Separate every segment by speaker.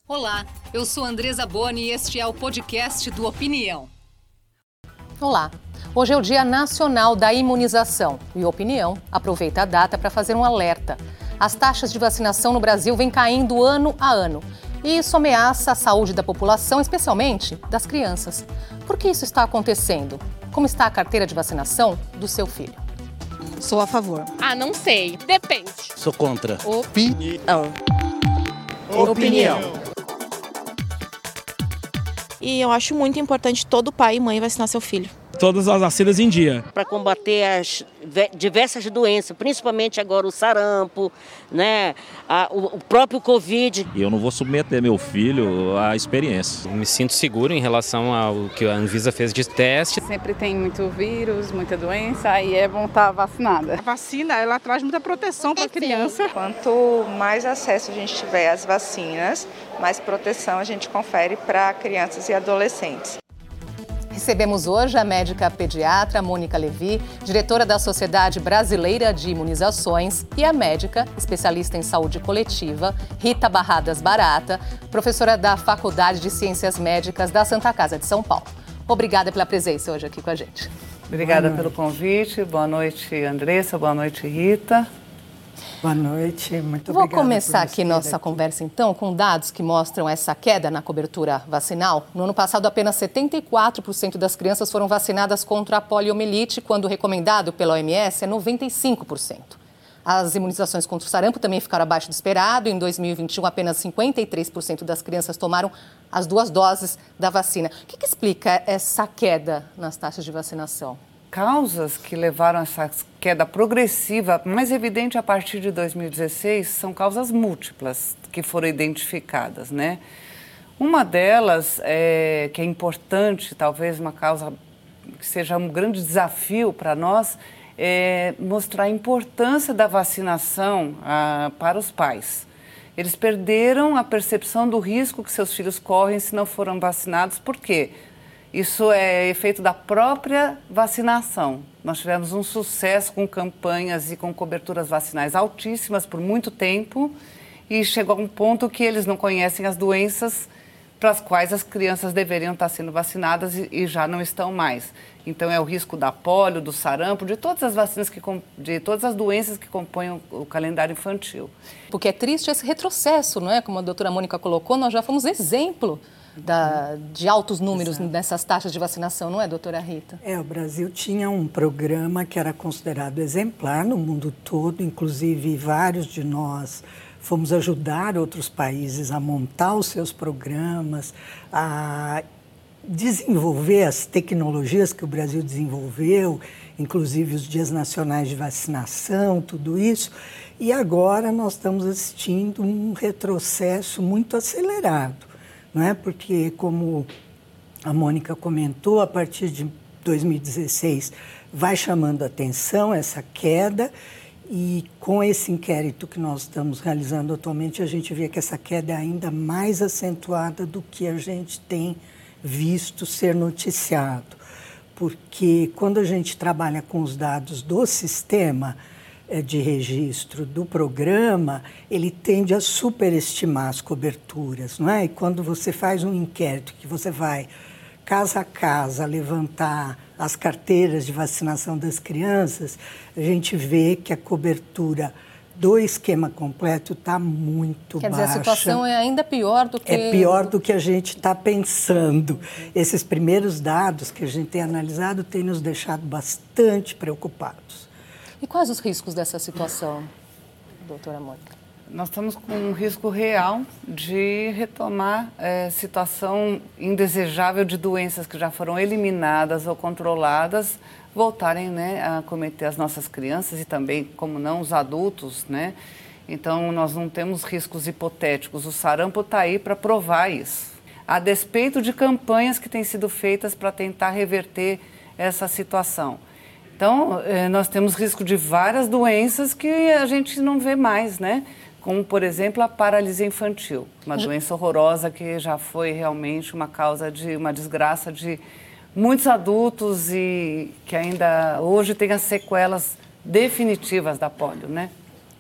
Speaker 1: Olá, eu sou Andresa Boni e este é o podcast do Opinião.
Speaker 2: Olá, hoje é o Dia Nacional da Imunização e o Opinião aproveita a data para fazer um alerta. As taxas de vacinação no Brasil vêm caindo ano a ano e isso ameaça a saúde da população, especialmente das crianças. Por que isso está acontecendo? Como está a carteira de vacinação do seu filho?
Speaker 3: Sou a favor.
Speaker 4: Não sei. Depende.
Speaker 5: Sou contra.
Speaker 3: Opinião. E eu acho muito importante todo pai e mãe vacinar seu filho.
Speaker 6: Todas as vacinas em dia.
Speaker 7: Para combater as diversas doenças, principalmente agora o sarampo, né? O próprio Covid.
Speaker 8: E eu não vou submeter meu filho à experiência.
Speaker 9: Eu me sinto seguro em relação ao que a Anvisa fez de teste.
Speaker 10: Sempre tem muito vírus, muita doença, aí é bom estar vacinada.
Speaker 11: A vacina, ela traz muita proteção para a criança.
Speaker 12: Quanto mais acesso a gente tiver às vacinas, mais proteção a gente confere para crianças e adolescentes.
Speaker 2: Recebemos hoje a médica pediatra Mônica Levi, diretora da Sociedade Brasileira de Imunizações, e a médica, especialista em saúde coletiva, Rita Barradas Barata, professora da Faculdade de Ciências Médicas da Santa Casa de São Paulo. Obrigada pela presença hoje aqui com a gente.
Speaker 13: Obrigada pelo convite. Boa noite, Andressa. Boa noite, Rita.
Speaker 14: Boa noite, muito obrigada.
Speaker 2: Vou começar aqui nossa conversa, então, com dados que mostram essa queda na cobertura vacinal. No ano passado, apenas 74% das crianças foram vacinadas contra a poliomielite, quando recomendado pela OMS é 95%. As imunizações contra o sarampo também ficaram abaixo do esperado. Em 2021, apenas 53% das crianças tomaram as 2 doses da vacina. O que explica essa queda nas taxas de vacinação?
Speaker 13: Causas que levaram a essa queda progressiva, mais evidente a partir de 2016, são causas múltiplas que foram identificadas, né? Uma delas, que é importante, talvez uma causa que seja um grande desafio para nós, é mostrar a importância da vacinação para os pais. Eles perderam a percepção do risco que seus filhos correm se não foram vacinados. Por quê? Isso é efeito da própria vacinação. Nós tivemos um sucesso com campanhas e com coberturas vacinais altíssimas por muito tempo e chegou a um ponto que eles não conhecem as doenças para as quais as crianças deveriam estar sendo vacinadas e já não estão mais. Então é o risco da polio, do sarampo, de todas as vacinas, de todas as doenças que compõem o calendário infantil.
Speaker 2: Porque é triste esse retrocesso, não é? Como a doutora Mônica colocou, nós já fomos exemplo de altos números nessas taxas de vacinação, não é, doutora Rita?
Speaker 14: O Brasil tinha um programa que era considerado exemplar no mundo todo, inclusive vários de nós fomos ajudar outros países a montar os seus programas, a desenvolver as tecnologias que o Brasil desenvolveu, inclusive os dias nacionais de vacinação, tudo isso. E agora nós estamos assistindo um retrocesso muito acelerado. Não é? Porque, como a Mônica comentou, a partir de 2016 vai chamando a atenção essa queda e com esse inquérito que nós estamos realizando atualmente, a gente vê que essa queda é ainda mais acentuada do que a gente tem visto ser noticiado. Porque quando a gente trabalha com os dados do sistema de registro do programa, ele tende a superestimar as coberturas, não é? E quando você faz um inquérito que você vai casa a casa levantar as carteiras de vacinação das crianças, a gente vê que a cobertura do esquema completo está muito baixa.
Speaker 2: Quer dizer, a situação é ainda pior do que...
Speaker 14: É pior do que a gente está pensando. Esses primeiros dados que a gente tem analisado têm nos deixado bastante preocupados.
Speaker 2: E quais os riscos dessa situação, doutora Mônica?
Speaker 13: Nós estamos com um risco real de retomar situação indesejável de doenças que já foram eliminadas ou controladas, voltarem, né, a acometer as nossas crianças e também, como não, os adultos, né? Então, nós não temos riscos hipotéticos. O sarampo está aí para provar isso. A despeito de campanhas que têm sido feitas para tentar reverter essa situação. Então, nós temos risco de várias doenças que a gente não vê mais, né? Como, por exemplo, a paralisia infantil, uma doença horrorosa que já foi realmente uma causa de uma desgraça de muitos adultos e que ainda hoje tem as sequelas definitivas da polio, né?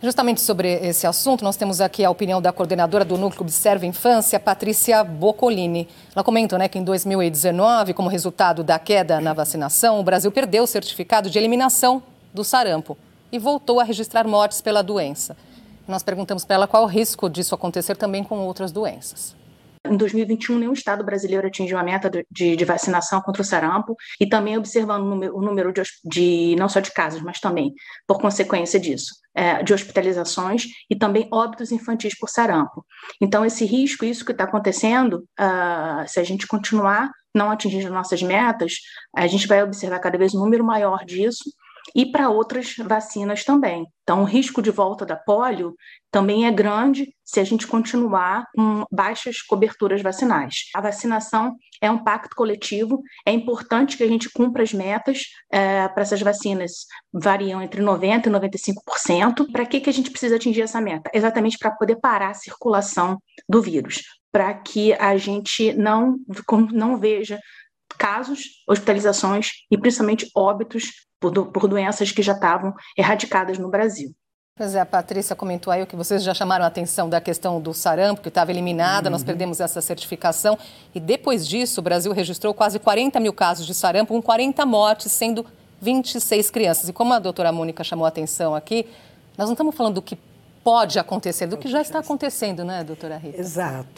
Speaker 2: Justamente sobre esse assunto, nós temos aqui a opinião da coordenadora do Núcleo Observa Infância, Patrícia Boccolini. Ela comenta, que em 2019, como resultado da queda na vacinação, o Brasil perdeu o certificado de eliminação do sarampo e voltou a registrar mortes pela doença. Nós perguntamos para ela qual o risco disso acontecer também com outras doenças.
Speaker 5: Em 2021, nenhum estado brasileiro atingiu a meta de vacinação contra o sarampo e também observando o número de não só de casos, mas também, por consequência disso, de hospitalizações e também óbitos infantis por sarampo. Então, esse risco, isso que está acontecendo, se a gente continuar não atingindo nossas metas, a gente vai observar cada vez um número maior disso e para outras vacinas também. Então, o risco de volta da polio também é grande se a gente continuar com baixas coberturas vacinais. A vacinação é um pacto coletivo, é importante que a gente cumpra as metas para essas vacinas, variam entre 90% e 95%. Para que a gente precisa atingir essa meta? Exatamente para poder parar a circulação do vírus, para que a gente não veja casos, hospitalizações e principalmente óbitos por doenças que já estavam erradicadas no Brasil.
Speaker 2: Pois é, a Patrícia comentou aí o que vocês já chamaram a atenção da questão do sarampo, que estava eliminada, nós perdemos essa certificação e depois disso o Brasil registrou quase 40 mil casos de sarampo, com 40 mortes, sendo 26 crianças. E como a doutora Mônica chamou a atenção aqui, nós não estamos falando do que pode acontecer, do que já está acontecendo, né, doutora Rita?
Speaker 14: Exato.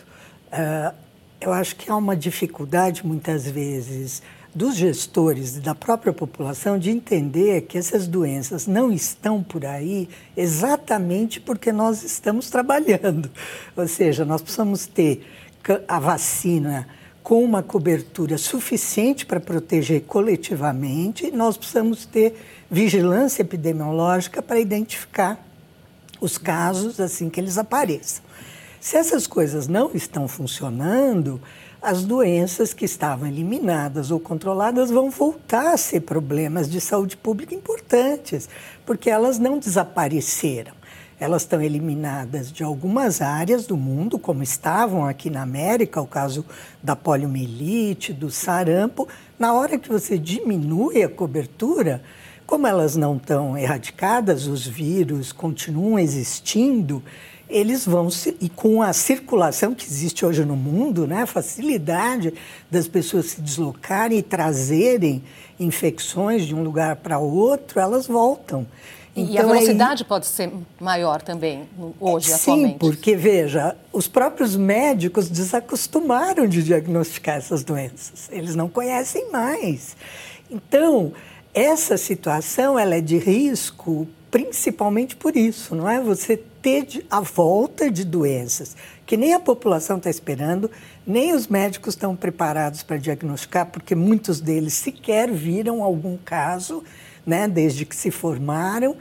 Speaker 14: Eu acho que há uma dificuldade, muitas vezes, dos gestores e da própria população de entender que essas doenças não estão por aí exatamente porque nós estamos trabalhando. Ou seja, nós precisamos ter a vacina com uma cobertura suficiente para proteger coletivamente e nós precisamos ter vigilância epidemiológica para identificar os casos assim que eles apareçam. Se essas coisas não estão funcionando, as doenças que estavam eliminadas ou controladas vão voltar a ser problemas de saúde pública importantes, porque elas não desapareceram. Elas estão eliminadas de algumas áreas do mundo, como estavam aqui na América, o caso da poliomielite, do sarampo. Na hora que você diminui a cobertura, como elas não estão erradicadas, os vírus continuam existindo, eles vão, e com a circulação que existe hoje no mundo, né, a facilidade das pessoas se deslocarem e trazerem infecções de um lugar para outro, elas voltam.
Speaker 2: Então, e a velocidade pode ser maior também hoje, atualmente?
Speaker 14: Sim, porque, veja, os próprios médicos desacostumaram de diagnosticar essas doenças. Eles não conhecem mais. Então, essa situação ela é de risco principalmente por isso, não é? Você ter a volta de doenças que nem a população está esperando, nem os médicos estão preparados para diagnosticar, porque muitos deles sequer viram algum caso, né, desde que se formaram.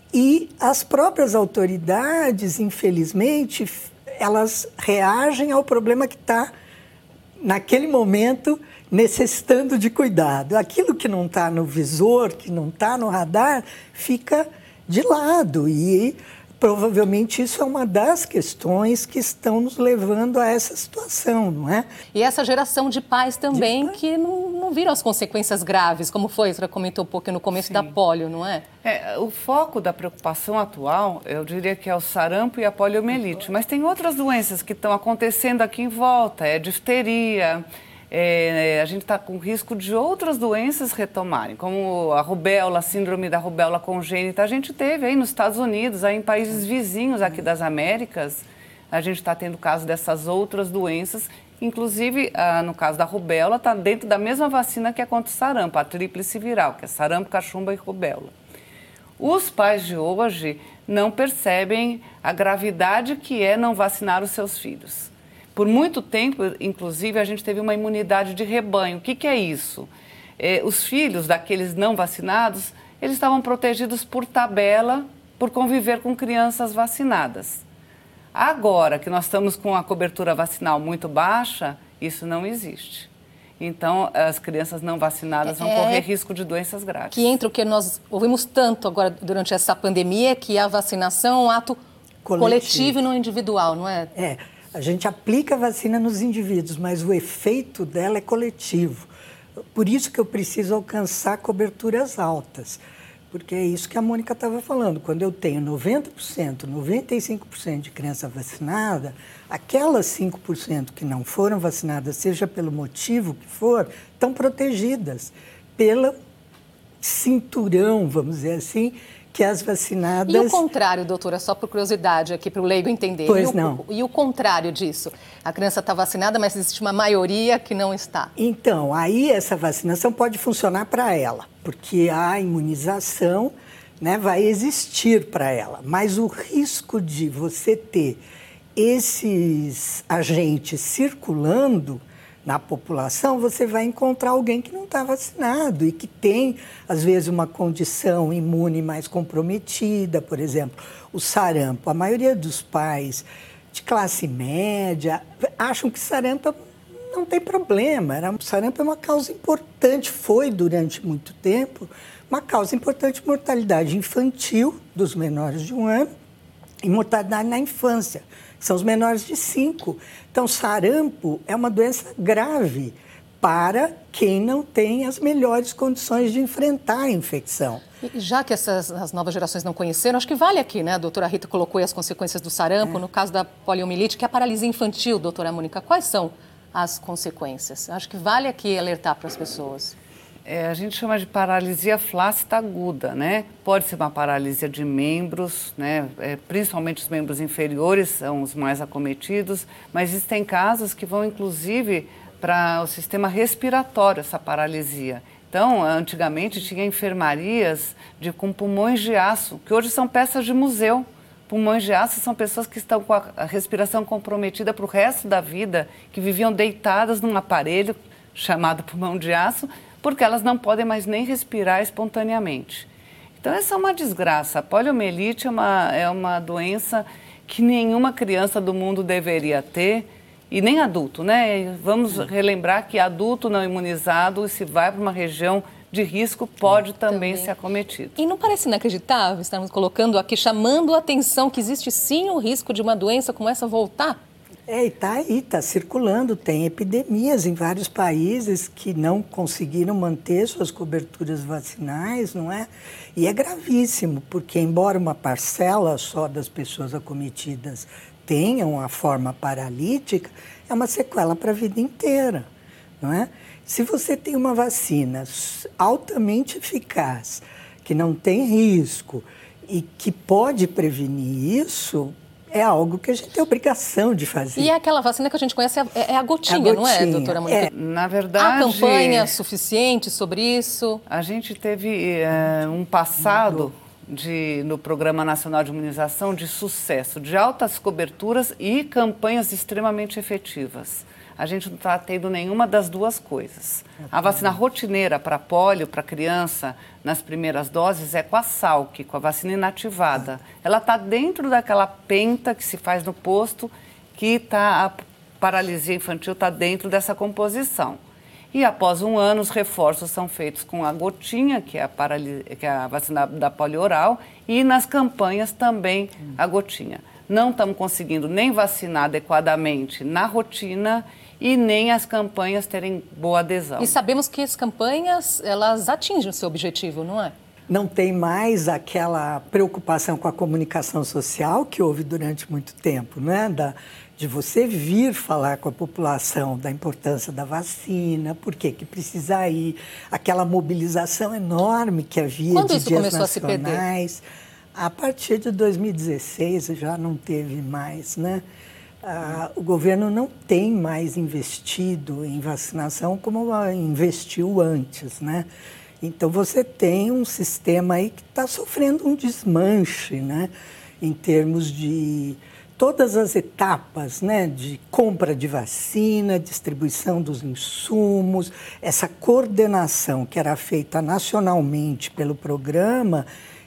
Speaker 14: E as próprias autoridades, infelizmente, elas reagem ao problema que está, naquele momento, necessitando de cuidado. Aquilo que não está no visor, que não está no radar, fica de lado e provavelmente isso é uma das questões que estão nos levando a essa situação, não é?
Speaker 2: E essa geração de pais também que não viram as consequências graves, como foi, a senhora comentou um pouco no começo, sim, da polio, não é?
Speaker 13: O foco da preocupação atual, eu diria que é o sarampo e a poliomielite, mas tem outras doenças que estão acontecendo aqui em volta, difteria. A gente está com risco de outras doenças retomarem, como a rubéola, a síndrome da rubéola congênita. A gente teve aí nos Estados Unidos, aí em países vizinhos aqui das Américas, a gente está tendo caso dessas outras doenças. Inclusive, no caso da rubéola, está dentro da mesma vacina que é contra o sarampo, a tríplice viral, que é sarampo, cachumba e rubéola. Os pais de hoje não percebem a gravidade que é não vacinar os seus filhos. Por muito tempo, inclusive, a gente teve uma imunidade de rebanho. O que é isso? Os filhos daqueles não vacinados, eles estavam protegidos por tabela, por conviver com crianças vacinadas. Agora que nós estamos com a cobertura vacinal muito baixa, isso não existe. Então, as crianças não vacinadas vão correr risco de doenças graves.
Speaker 2: Que entra o que nós ouvimos tanto agora durante essa pandemia, que a vacinação é um ato coletivo e não individual, não é?
Speaker 14: A gente aplica a vacina nos indivíduos, mas o efeito dela é coletivo. Por isso que eu preciso alcançar coberturas altas. porque é isso que a Mônica estava falando. Quando eu tenho 90%, 95% de criança vacinada, aquelas 5% que não foram vacinadas, seja pelo motivo que for, estão protegidas pelo cinturão, vamos dizer assim, que as vacinadas...
Speaker 2: E o contrário, doutora, só por curiosidade aqui, para o leigo entender.
Speaker 14: Pois não.
Speaker 2: E o contrário disso? A criança está vacinada, mas existe uma maioria que não está.
Speaker 14: Então, aí essa vacinação pode funcionar para ela, porque a imunização, né, vai existir para ela. Mas o risco de você ter esses agentes circulando na população, você vai encontrar alguém que não está vacinado e que tem, às vezes, uma condição imune mais comprometida, por exemplo, o sarampo. A maioria dos pais de classe média acham que sarampo não tem problema. Sarampo é uma causa importante, foi durante muito tempo, uma causa importante de mortalidade infantil dos menores de 1 ano e mortalidade na infância, que são os menores de 5. Então, sarampo é uma doença grave para quem não tem as melhores condições de enfrentar a infecção.
Speaker 2: E já que as novas gerações não conheceram, acho que vale aqui, né? A doutora Rita colocou aí as consequências do sarampo, no caso da poliomielite, que é a paralisia infantil, doutora Mônica. Quais são as consequências? Acho que vale aqui alertar para as pessoas.
Speaker 13: A gente chama de paralisia flácida aguda, né? Pode ser uma paralisia de membros, né? Principalmente os membros inferiores são os mais acometidos, mas existem casos que vão, inclusive, para o sistema respiratório, essa paralisia. Então, antigamente tinha enfermarias com pulmões de aço, que hoje são peças de museu. Pulmões de aço são pessoas que estão com a respiração comprometida para o resto da vida, que viviam deitadas num aparelho chamado pulmão de aço, porque elas não podem mais nem respirar espontaneamente. Então, essa é uma desgraça. A poliomielite é uma doença que nenhuma criança do mundo deveria ter, e nem adulto, né? Vamos relembrar que adulto não imunizado, se vai para uma região de risco, pode também ser acometido.
Speaker 2: E não parece inacreditável estarmos colocando aqui, chamando a atenção que existe sim o risco de uma doença como essa voltar?
Speaker 14: E está aí, está circulando, tem epidemias em vários países que não conseguiram manter suas coberturas vacinais, não é? E é gravíssimo, porque embora uma parcela só das pessoas acometidas tenham a forma paralítica, é uma sequela para a vida inteira, não é? Se você tem uma vacina altamente eficaz, que não tem risco e que pode prevenir isso, é algo que a gente tem obrigação de fazer.
Speaker 2: E é aquela vacina que a gente conhece, é a gotinha, não é, doutora Mônica?
Speaker 13: Na verdade...
Speaker 2: Há campanha suficiente sobre isso?
Speaker 13: A gente teve um passado no Programa Nacional de Imunização de sucesso, de altas coberturas e campanhas extremamente efetivas. A gente não está tendo nenhuma das duas coisas. A vacina rotineira para polio, para criança, nas primeiras doses, é com a Salk, com a vacina inativada. Ela está dentro daquela penta que se faz no posto, que a paralisia infantil está dentro dessa composição. E após 1 ano, os reforços são feitos com a gotinha, que é a vacina da polio oral, e nas campanhas também a gotinha. Não estamos conseguindo nem vacinar adequadamente na rotina e nem as campanhas terem boa adesão.
Speaker 2: E sabemos que as campanhas, elas atingem o seu objetivo, não é?
Speaker 14: Não tem mais aquela preocupação com a comunicação social que houve durante muito tempo, né? De você vir falar com a população da importância da vacina, por que precisa ir, aquela mobilização enorme que havia
Speaker 2: Quando
Speaker 14: de
Speaker 2: isso
Speaker 14: dias
Speaker 2: começou
Speaker 14: nacionais.
Speaker 2: A se perder?
Speaker 14: A partir de 2016 já não teve mais, né? O governo não tem mais investido em vacinação como investiu antes, né? Então, você tem um sistema aí que está sofrendo um desmanche, né? Em termos de todas as etapas, né? De compra de vacina, distribuição dos insumos, essa coordenação que era feita nacionalmente pelo programa,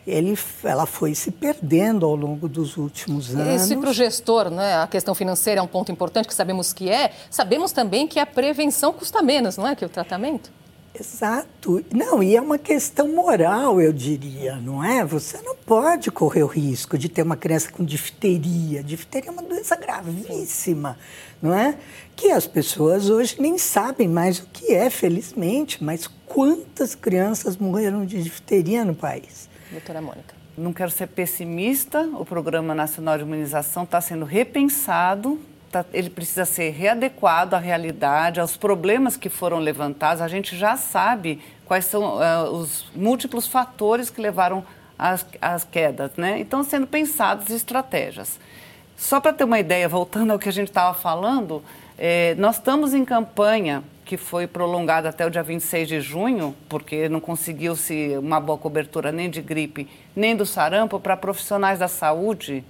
Speaker 14: ela foi se perdendo ao longo dos últimos anos.
Speaker 2: Isso, e para o gestor, né, a questão financeira é um ponto importante, que sabemos que é. Sabemos também que a prevenção custa menos, não é, que o tratamento?
Speaker 14: Exato. Não, e é uma questão moral, eu diria, não é? Você não pode correr o risco de ter uma criança com difteria. Difteria é uma doença gravíssima, não é? Que as pessoas hoje nem sabem mais o que é, felizmente, mas quantas crianças morreram de difteria no país?
Speaker 2: doutora Mônica?
Speaker 13: Não quero ser pessimista, o Programa Nacional de Imunização está sendo repensado, ele precisa ser readequado à realidade, aos problemas que foram levantados. A gente já sabe quais são os múltiplos fatores que levaram às quedas, né? Então, sendo pensadas estratégias. Só para ter uma ideia, voltando ao que a gente estava falando, nós estamos em campanha que foi prolongada até o dia 26 de junho, porque não conseguiu-se uma boa cobertura nem de gripe, nem do sarampo, para profissionais da saúde,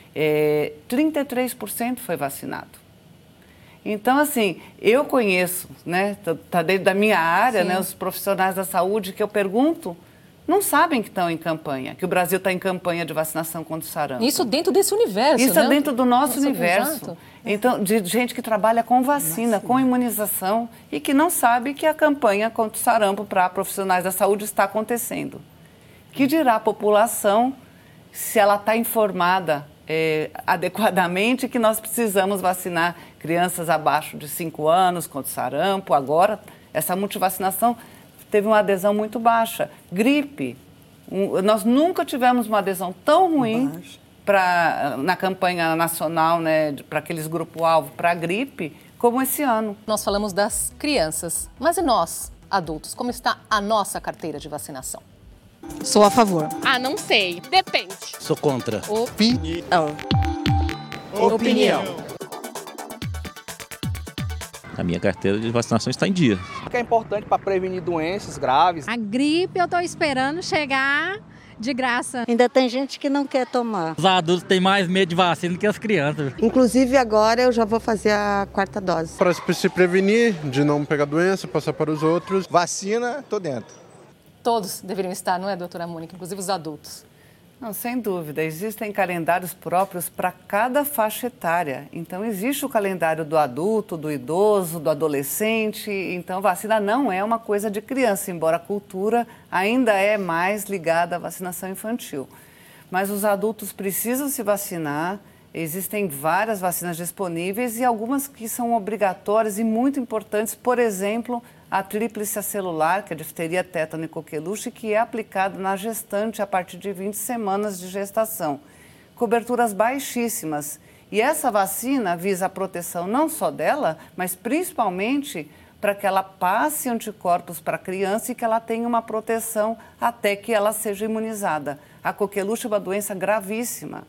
Speaker 13: 33% foi vacinado. Então, assim, eu conheço, né, tá dentro da minha área, né, os profissionais da saúde que eu pergunto, não sabem que estão em campanha, que o Brasil está em campanha de vacinação contra o sarampo.
Speaker 2: Isso dentro desse universo,
Speaker 13: Isso
Speaker 2: né?
Speaker 13: é dentro do nosso universo.
Speaker 2: Exato.
Speaker 13: Então, de gente que trabalha com vacina, com imunização e que não sabe que a campanha contra o sarampo para profissionais da saúde está acontecendo. Que dirá a população se ela está informada adequadamente que nós precisamos vacinar crianças abaixo de 5 anos contra o sarampo. Agora, essa multivacinação teve uma adesão muito baixa. Gripe, nós nunca tivemos uma adesão tão ruim na campanha nacional, né, para aqueles grupo-alvo para a gripe, como esse ano.
Speaker 2: Nós falamos das crianças, mas e nós, adultos? Como está a nossa carteira de vacinação?
Speaker 4: Sou a favor. Ah, não sei. Depende.
Speaker 15: Sou contra.
Speaker 4: Opinião.
Speaker 8: A minha carteira de vacinação está em dia.
Speaker 16: Que é importante para prevenir doenças graves.
Speaker 17: A gripe eu estou esperando chegar de graça.
Speaker 18: Ainda tem gente que não quer tomar.
Speaker 19: Os adultos têm mais medo de vacina do que as crianças.
Speaker 20: Inclusive agora eu já vou fazer a 4ª dose.
Speaker 21: Para se prevenir de não pegar doença, passar para os outros. Vacina, tô dentro.
Speaker 2: Todos deveriam estar, não é, doutora Mônica? Inclusive os adultos.
Speaker 13: Não, sem dúvida. Existem calendários próprios para cada faixa etária. Então, existe o calendário do adulto, do idoso, do adolescente. Então, vacina não é uma coisa de criança, embora a cultura ainda é mais ligada à vacinação infantil. Mas os adultos precisam se vacinar. Existem várias vacinas disponíveis e algumas que são obrigatórias e muito importantes. Por exemplo, a tríplice acelular, que é a difteria, tétano e coqueluche, que é aplicada na gestante a partir de 20 semanas de gestação. Coberturas baixíssimas. E essa vacina visa a proteção não só dela, mas principalmente para que ela passe anticorpos para a criança e que ela tenha uma proteção até que ela seja imunizada. A coqueluche é uma doença gravíssima.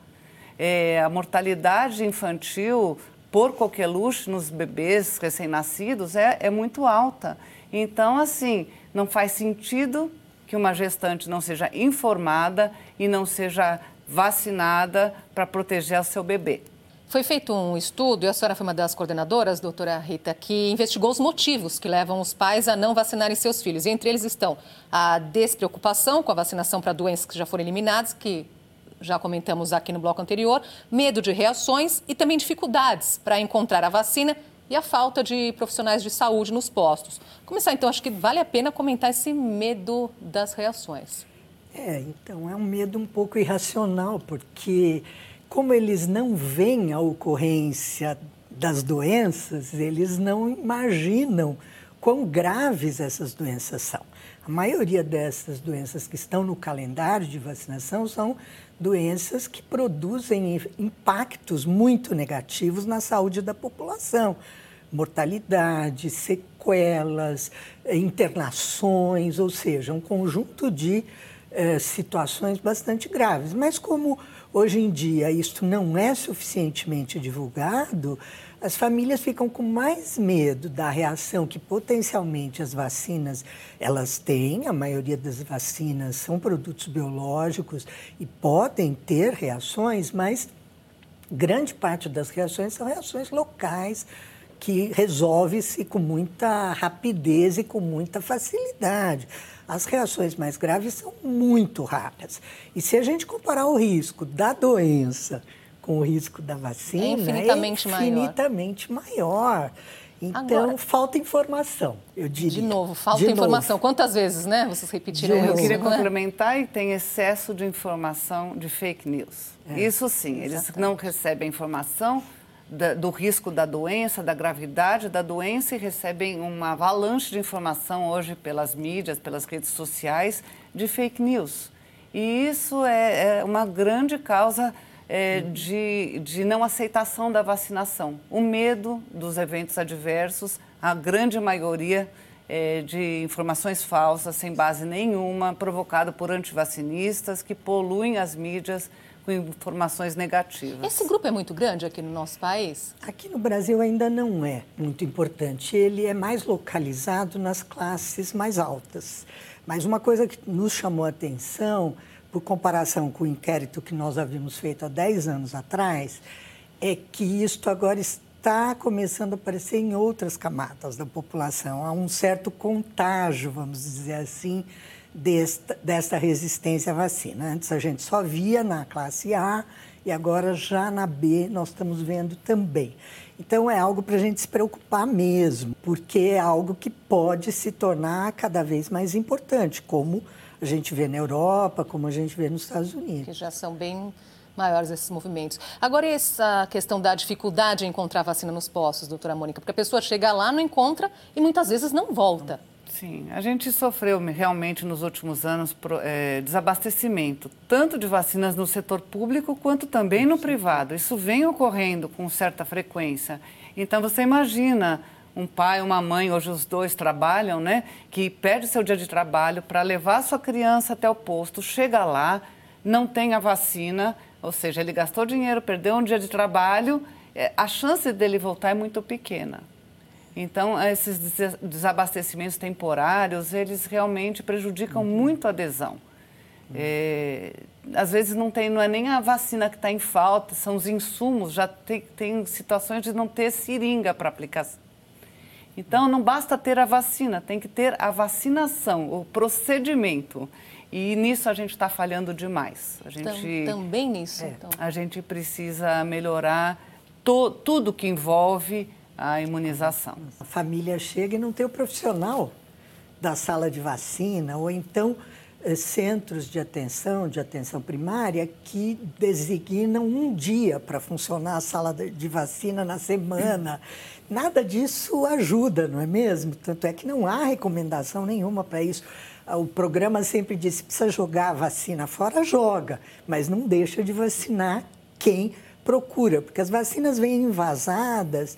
Speaker 13: A mortalidade infantil por coqueluche nos bebês recém-nascidos é muito alta. Então, assim, não faz sentido que uma gestante não seja informada e não seja vacinada para proteger o seu bebê.
Speaker 2: Foi feito um estudo, e a senhora foi uma das coordenadoras, doutora Rita, que investigou os motivos que levam os pais a não vacinarem seus filhos. E entre eles estão a despreocupação com a vacinação para doenças que já foram eliminadas, que já comentamos aqui no bloco anterior, medo de reações e também dificuldades para encontrar a vacina e a falta de profissionais de saúde nos postos. Começar então, acho que vale a pena comentar esse medo das reações.
Speaker 14: Então é um medo um pouco irracional, porque como eles não veem a ocorrência das doenças, eles não imaginam quão graves essas doenças são. A maioria dessas doenças que estão no calendário de vacinação são doenças que produzem impactos muito negativos na saúde da população. Mortalidade, sequelas, internações, ou seja, um conjunto de situações bastante graves. Mas como hoje em dia isso não é suficientemente divulgado, as famílias ficam com mais medo da reação que potencialmente as vacinas elas têm. A maioria das vacinas são produtos biológicos e podem ter reações, mas grande parte das reações são reações locais que resolve-se com muita rapidez e com muita facilidade. As reações mais graves são muito raras. E se a gente comparar o risco da doença com o risco da vacina,
Speaker 2: é infinitamente
Speaker 14: maior. Então, agora, falta informação, eu diria.
Speaker 2: De novo, falta informação. Quantas vezes, né? Vocês repetiram isso,
Speaker 13: Eu queria
Speaker 2: né?
Speaker 13: complementar e tem excesso de informação de fake news. Isso sim, eles não recebem informação do risco da doença, da gravidade da doença e recebem uma avalanche de informação hoje pelas mídias, pelas redes sociais, de fake news. E isso é uma grande causa de não aceitação da vacinação. O medo dos eventos adversos, a grande maioria de informações falsas, sem base nenhuma, provocado por antivacinistas que poluem as mídias com informações negativas.
Speaker 2: Esse grupo é muito grande aqui no nosso país?
Speaker 14: Aqui no Brasil ainda não é muito importante. Ele é mais localizado nas classes mais altas. Mas uma coisa que nos chamou a atenção, por comparação com o inquérito que nós havíamos feito há 10 anos atrás, é que isto agora está começando a aparecer em outras camadas da população. Há um certo contágio, vamos dizer assim, desta resistência à vacina. Antes a gente só via na classe A e agora já na B nós estamos vendo também. Então é algo para a gente se preocupar mesmo, porque é algo que pode se tornar cada vez mais importante, como a gente vê na Europa, como a gente vê nos Estados Unidos.
Speaker 2: Que já são bem maiores esses movimentos. Agora, essa questão da dificuldade em encontrar vacina nos postos, doutora Mônica, porque a pessoa chega lá, não encontra e muitas vezes não volta.
Speaker 13: Sim, a gente sofreu realmente nos últimos anos desabastecimento, tanto de vacinas no setor público quanto também no privado. Isso vem ocorrendo com certa frequência. Então, você imagina um pai, uma mãe, hoje os dois trabalham, né, que perde seu dia de trabalho para levar a sua criança até o posto, chega lá, não tem a vacina, ou seja, ele gastou dinheiro, perdeu um dia de trabalho, a chance dele voltar é muito pequena. Então, esses desabastecimentos temporários, eles realmente prejudicam muito a adesão. Às vezes não é nem a vacina que está em falta, são os insumos, já tem situações de não ter seringa para aplicação. Então, não basta ter a vacina, tem que ter a vacinação, o procedimento. E nisso a gente está falhando demais.
Speaker 2: Também nisso, então.
Speaker 13: A gente precisa melhorar tudo que envolve a imunização.
Speaker 14: A família chega e não tem o profissional da sala de vacina, ou então centros de atenção primária, que designam um dia para funcionar a sala de vacina na semana. Nada disso ajuda, não é mesmo? Tanto é que não há recomendação nenhuma para isso. O programa sempre disse, precisa jogar a vacina fora, joga, mas não deixa de vacinar quem procura, porque as vacinas vêm envasadas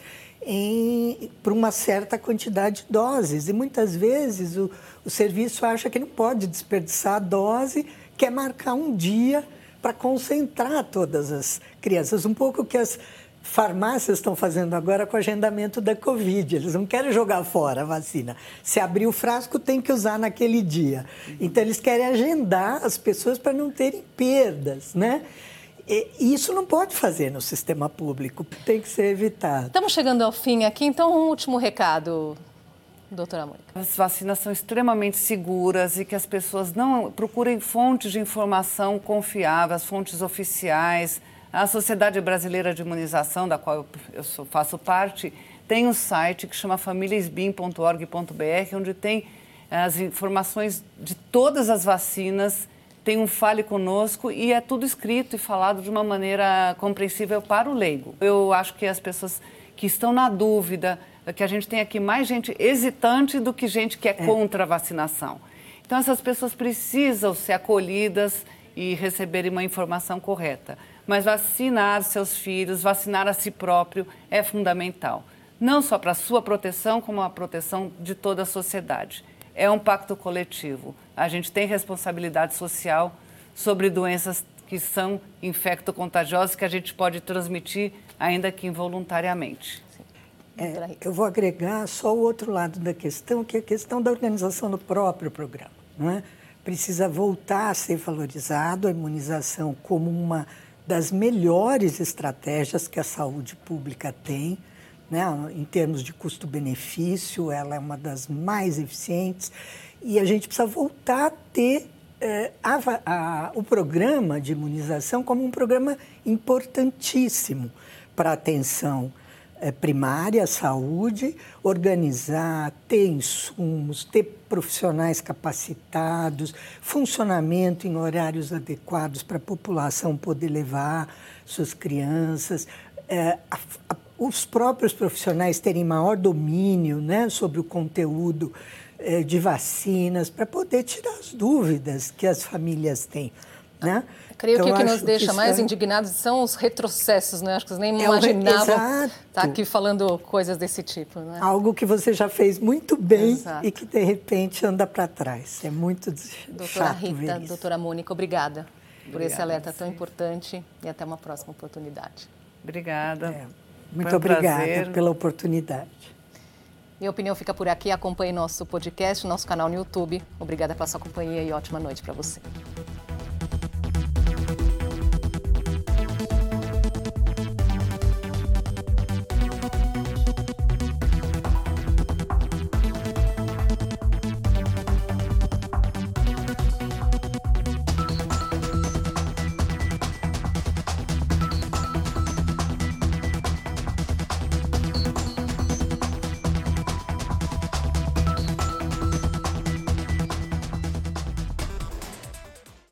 Speaker 14: por uma certa quantidade de doses. E muitas vezes o serviço acha que não pode desperdiçar a dose, quer marcar um dia para concentrar todas as crianças. Um pouco o que as farmácias estão fazendo agora com o agendamento da Covid. Eles não querem jogar fora a vacina. Se abrir o frasco, tem que usar naquele dia. Então, eles querem agendar as pessoas para não terem perdas, né? E isso não pode fazer no sistema público, tem que ser evitado.
Speaker 2: Estamos chegando ao fim aqui, então um último recado, doutora Mônica.
Speaker 13: As vacinas são extremamente seguras e que as pessoas não procurem fontes de informação confiáveis, fontes oficiais. A Sociedade Brasileira de Imunização, da qual eu faço parte, tem um site que chama famíliasbim.org.br, onde tem as informações de todas as vacinas. Tem um Fale Conosco e é tudo escrito e falado de uma maneira compreensível para o leigo. Eu acho que as pessoas que estão na dúvida, que a gente tem aqui mais gente hesitante do que gente que é contra a vacinação. Então, essas pessoas precisam ser acolhidas e receberem uma informação correta. Mas vacinar seus filhos, vacinar a si próprio é fundamental. Não só para a sua proteção, como a proteção de toda a sociedade. É um pacto coletivo. A gente tem responsabilidade social sobre doenças que são infecto-contagiosas que a gente pode transmitir, ainda que involuntariamente.
Speaker 14: Eu vou agregar só o outro lado da questão, que é a questão da organização do próprio programa. Não é? Precisa voltar a ser valorizado a imunização como uma das melhores estratégias que a saúde pública tem. Né? Em termos de custo-benefício, ela é uma das mais eficientes e a gente precisa voltar a ter o programa de imunização como um programa importantíssimo para a atenção primária, saúde, organizar, ter insumos, ter profissionais capacitados, funcionamento em horários adequados para a população poder levar suas crianças, os próprios profissionais terem maior domínio, né, sobre o conteúdo de vacinas, para poder tirar as dúvidas que as famílias têm. Né?
Speaker 2: Creio
Speaker 14: então,
Speaker 2: que o que nos deixa mais indignados são os retrocessos, né? Acho que vocês nem imaginavam estar aqui falando coisas desse tipo. Né?
Speaker 14: Algo que você já fez muito bem e que, de repente, anda para trás. É muito
Speaker 2: doutora Rita, doutora Mônica, obrigada por esse alerta tão importante e até uma próxima oportunidade.
Speaker 13: Obrigada.
Speaker 14: Muito obrigada pela oportunidade.
Speaker 2: Minha opinião fica por aqui. Acompanhe nosso podcast, nosso canal no YouTube. Obrigada pela sua companhia e ótima noite para você.